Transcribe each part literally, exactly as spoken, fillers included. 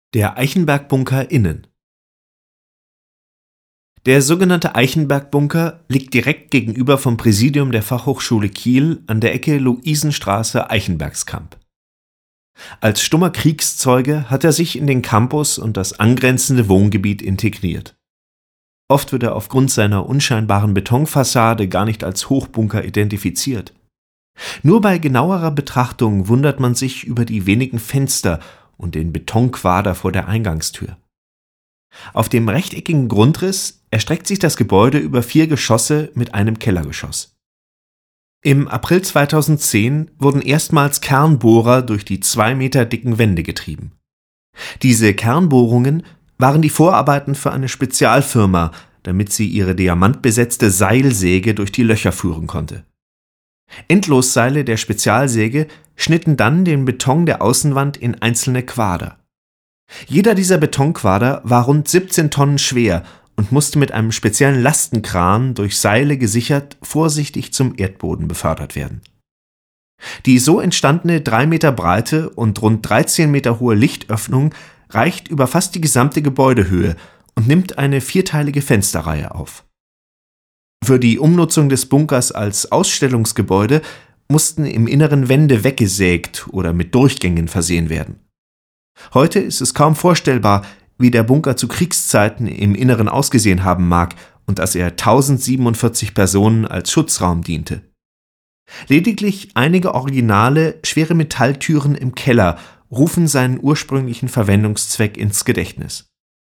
Der Eichenberg-Bunker innen. Der sogenannte Eichenberg-Bunker liegt direkt gegenüber vom Präsidium der Fachhochschule Kiel an der Ecke Luisenstraße-Eichenbergskamp. Als stummer Kriegszeuge hat er sich in den Campus und das angrenzende Wohngebiet integriert. Oft wird er aufgrund seiner unscheinbaren Betonfassade gar nicht als Hochbunker identifiziert. Nur bei genauerer Betrachtung wundert man sich über die wenigen Fenster und den Betonquader vor der Eingangstür. Auf dem rechteckigen Grundriss erstreckt sich das Gebäude über vier Geschosse mit einem Kellergeschoss. Im April zweitausendzehn wurden erstmals Kernbohrer durch die zwei Meter dicken Wände getrieben. Diese Kernbohrungen waren die Vorarbeiten für eine Spezialfirma, damit sie ihre diamantbesetzte Seilsäge durch die Löcher führen konnte. Endlosseile der Spezialsäge schnitten dann den Beton der Außenwand in einzelne Quader. Jeder dieser Betonquader war rund siebzehn Tonnen schwer und musste mit einem speziellen Lastenkran durch Seile gesichert vorsichtig zum Erdboden befördert werden. Die so entstandene drei Meter breite und rund dreizehn Meter hohe Lichtöffnung reicht über fast die gesamte Gebäudehöhe und nimmt eine vierteilige Fensterreihe auf. Für die Umnutzung des Bunkers als Ausstellungsgebäude mussten im Inneren Wände weggesägt oder mit Durchgängen versehen werden. Heute ist es kaum vorstellbar, wie der Bunker zu Kriegszeiten im Inneren ausgesehen haben mag und dass er tausendsiebenundvierzig Personen als Schutzraum diente. Lediglich einige originale, schwere Metalltüren im Keller rufen seinen ursprünglichen Verwendungszweck ins Gedächtnis.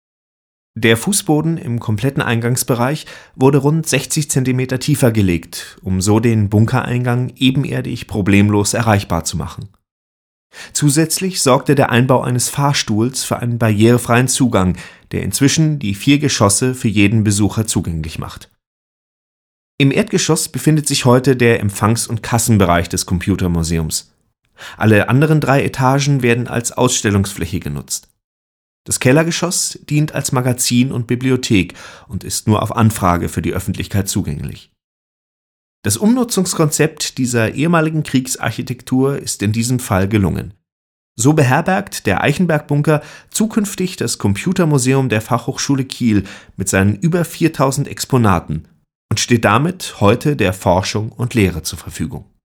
Der Fußboden im kompletten Eingangsbereich wurde rund sechzig Zentimeter tiefer gelegt, um so den Bunkereingang ebenerdig problemlos erreichbar zu machen. Zusätzlich sorgte der Einbau eines Fahrstuhls für einen barrierefreien Zugang, der inzwischen die vier Geschosse für jeden Besucher zugänglich macht. Im Erdgeschoss befindet sich heute der Empfangs- und Kassenbereich des Computermuseums. Alle anderen drei Etagen werden als Ausstellungsfläche genutzt. Das Kellergeschoss dient als Magazin und Bibliothek und ist nur auf Anfrage für die Öffentlichkeit zugänglich. Das Umnutzungskonzept dieser ehemaligen Kriegsarchitektur ist in diesem Fall gelungen. So beherbergt der Eichenberg-Bunker zukünftig das Computermuseum der Fachhochschule Kiel mit seinen über viertausend Exponaten und steht damit heute der Forschung und Lehre zur Verfügung.